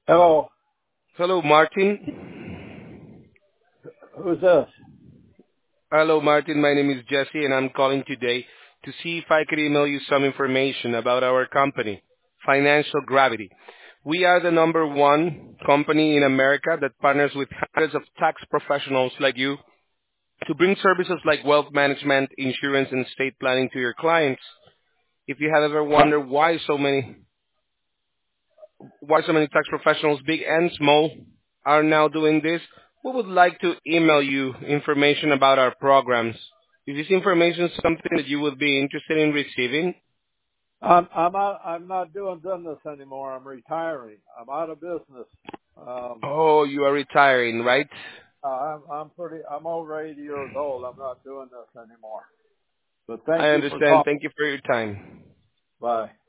Hello, Hello, Martin. who's this? Hello, Martin. My name is Jesse, and I'm calling today to see if I could email you some information about our company, Financial Gravity. We are the number one company in America that partners with hundreds of tax professionals like you to bring services like wealth management, insurance, and estate planning to your clients. If you have ever wondered why so many tax professionals, big and small, are now doing this, we would like to email you information about our programs. Is this information something that you would be interested in receiving? I'm not doing business anymore. I'm retiring. I'm out of business. Um, Oh, you are retiring, right? I'm over 80 years old. I'm not doing this anymore. But thank I you for understand. calling. Thank you for your time. Bye.